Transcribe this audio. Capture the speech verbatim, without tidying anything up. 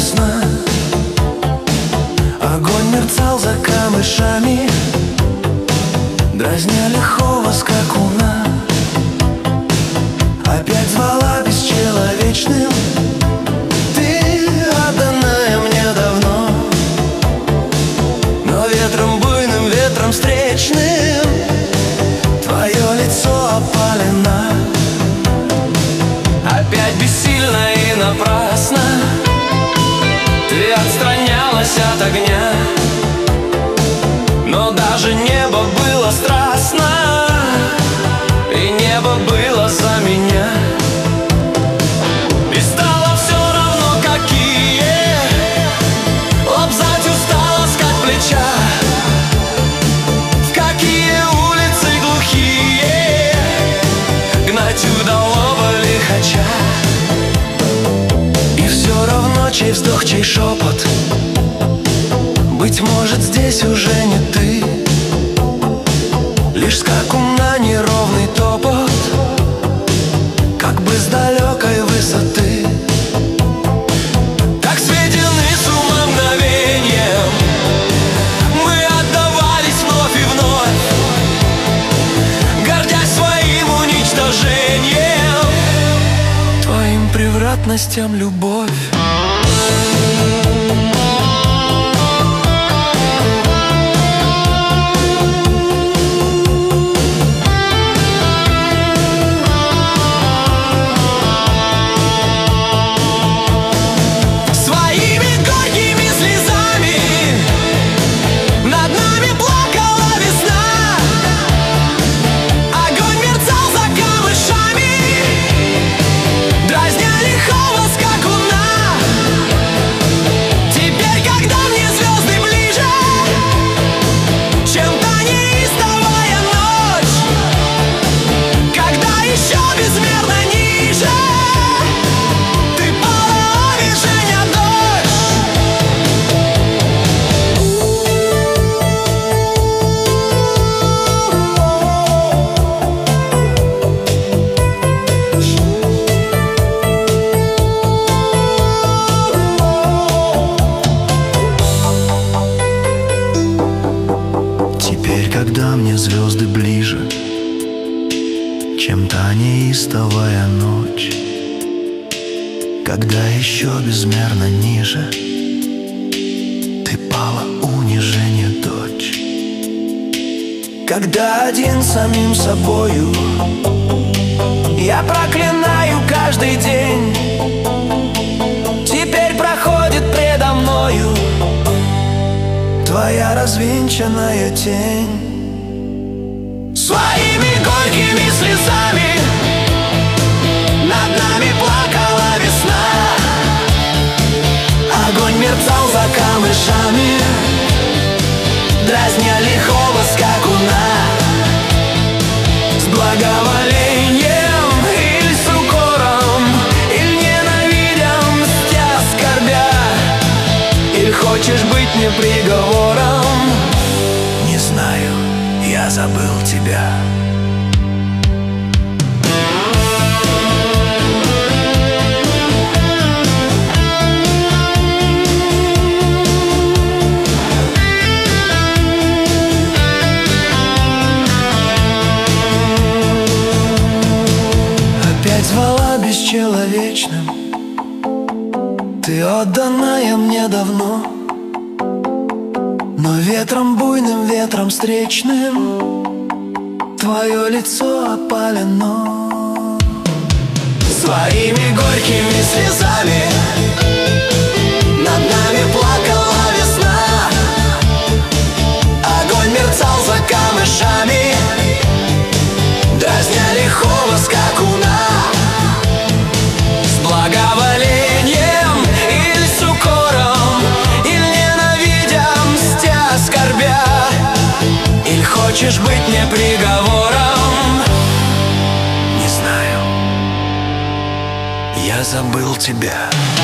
весна. Огонь мерцал за камышами, дразня лихого скакуна. Опять звала бесчеловечным, ты отданная мне давно. Но ветром буйным, ветром встречным твое лицо опалено. Опять бессильно и напрасно ты отстранялась от огня. Но даже небо было страстно, и небо было за меня. И стало все равно, какие лобзать усталость от плеча, в какие улицы глухие гнать удалого лихача. И все равно, чей вздох, чей шепот, быть может, здесь уже не ты. Лишь скакуна неровный топот, как бы с далекой высоты. Так сведены с ума мгновением мы отдавались вновь и вновь, гордясь своим уничтожением, твоим превратностям любовь. Когда мне звезды ближе, чем та неистовая ночь, когда еще безмерно ниже ты пала, унижение, дочь. Когда один самим собою я проклинаю каждый день, теперь проходит предо мною твоя развенчанная тень. Своими горькими слезами над нами плакала весна. Огонь мерцал за камышами, дразня лихого скакуна. С благоволением или с укором, или ненавидя, мстя, скорбя, или хочешь быть мне приговором? Не знаю, я забыл тебя. Опять звала бесчеловечным, ты отданная мне давно. Но ветром буйным, ветром встречным твое лицо опалено. Своими горькими слезами над нами плакала весна. Огонь мерцал за камышами, дразня лихого скакуна. С благоволением или с укором, или ненавидя, мстя, скорбя, или хочешь быть мне приговором? Не знаю, я забыл тебя.